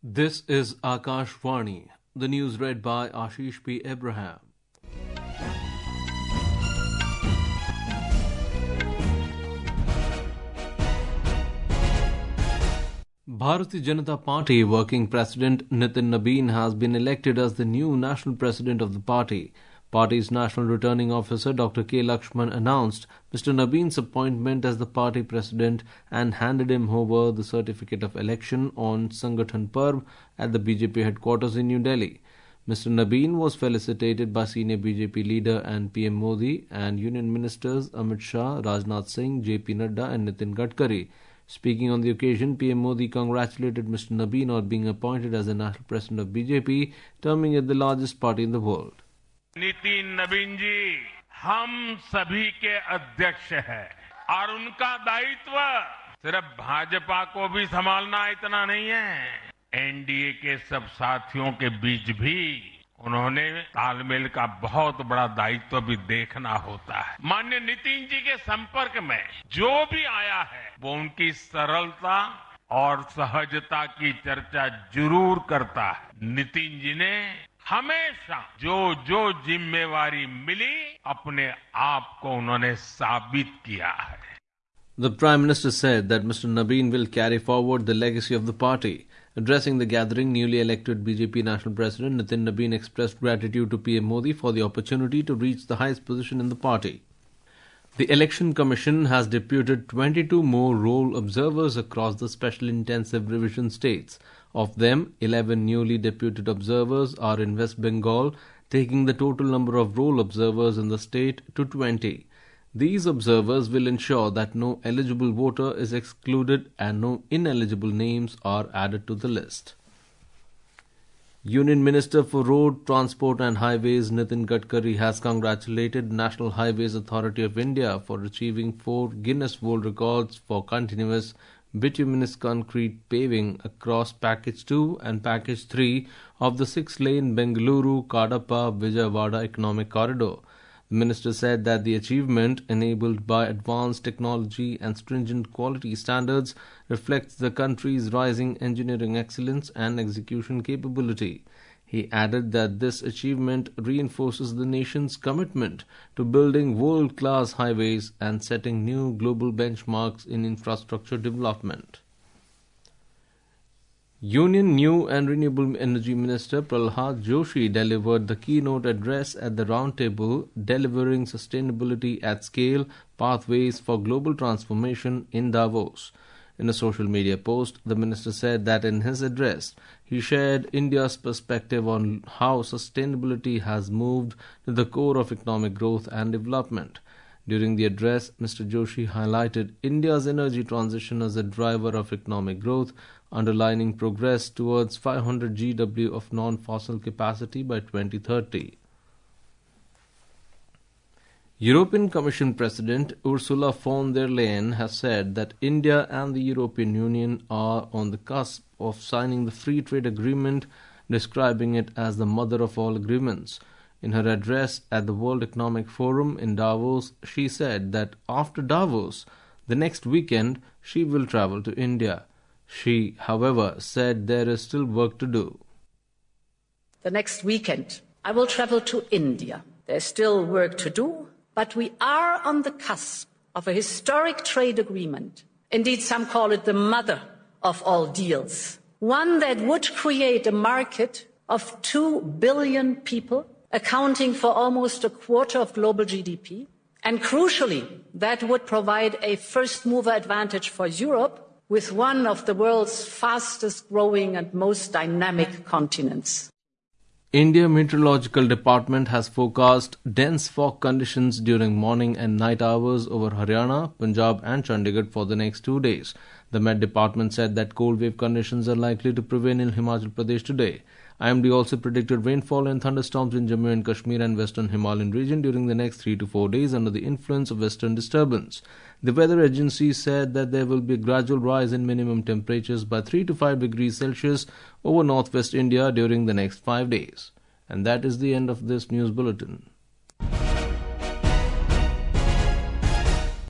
This is Akashvani. The news read by Ashish P. Abraham. Bharatiya Janata Party working president Nitin Nabin has been elected as the new national president of the party. Party's National Returning Officer Dr. K. Lakshman announced Mr. Nabin's appointment as the party president and handed him over the certificate of election on Sangathan Parv at the BJP headquarters in New Delhi. Mr. Nabin was felicitated by senior BJP leader and PM Modi and Union Ministers Amit Shah, Rajnath Singh, JP Nadda and Nitin Gadkari. Speaking on the occasion, PM Modi congratulated Mr. Nabin on being appointed as the national president of BJP, terming it the largest party in the world. Nitin नवीन जी हम सभी के अध्यक्ष हैं और उनका दायित्व सिर्फ भाजपा को भी संभालना इतना नहीं है। एनडीए के सब साथियों के बीच भी उन्होंने तालमेल का बहुत बड़ा दायित्व भी देखना होता है। माननीय नितिन जी के संपर्क में जो भी आया है वो उनकी सरलता और सहजता की चर्चा जरूर करता है। नितिन जी ने हमेशा जो जिम्मेवारी मिली अपने आप को उन्होंने साबित किया है। The Prime Minister said that Mr. Nabin will carry forward the legacy of the party. Addressing the gathering, newly elected BJP National President Nitin Nabin expressed gratitude to PM Modi for the opportunity to reach the highest position in the party. The Election Commission has deputed 22 more roll observers across the special intensive revision states. Of them, 11 newly deputed observers are in West Bengal, taking the total number of roll observers in the state to 20. These observers will ensure that no eligible voter is excluded and no ineligible names are added to the list. Union Minister for Road, Transport and Highways Nitin Gadkari has congratulated National Highways Authority of India for achieving 4 Guinness World Records for continuous bituminous concrete paving across Package 2 and Package 3 of the 6-lane Bengaluru-Kadapa-Vijayawada Economic Corridor. The minister said that the achievement, enabled by advanced technology and stringent quality standards, reflects the country's rising engineering excellence and execution capability. He added that this achievement reinforces the nation's commitment to building world-class highways and setting new global benchmarks in infrastructure development. Union New and Renewable Energy Minister Prahlad Joshi delivered the keynote address at the roundtable Delivering Sustainability at Scale: Pathways for Global Transformation in Davos. In a social media post, the minister said that in his address, he shared India's perspective on how sustainability has moved to the core of economic growth and development. During the address, Mr. Joshi highlighted India's energy transition as a driver of economic growth, underlining progress towards 500 GW of non-fossil capacity by 2030. European Commission President Ursula von der Leyen has said that India and the European Union are on the cusp of signing the free trade agreement, describing it as the mother of all agreements. In her address at the World Economic Forum in Davos, she said that after Davos, the next weekend, she will travel to India. She, however, said there is still work to do. The next weekend, I will travel to India. There's still work to do, but we are on the cusp of a historic trade agreement. Indeed, some call it the mother of all deals. One that would create a market of 2 billion people, accounting for almost a quarter of global GDP. And crucially, that would provide a first-mover advantage for Europe with one of the world's fastest-growing and most dynamic continents. India Meteorological Department has forecast dense fog conditions during morning and night hours over Haryana, Punjab and Chandigarh for the next 2 days. The Met Department said that cold wave conditions are likely to prevail in Himachal Pradesh today. IMD also predicted rainfall and thunderstorms in Jammu and Kashmir and Western Himalayan region during the next 3 to 4 days under the influence of western disturbance. The weather agency said that there will be a gradual rise in minimum temperatures by 3 to 5 degrees Celsius over northwest India during the next 5 days. And that is the end of this news bulletin.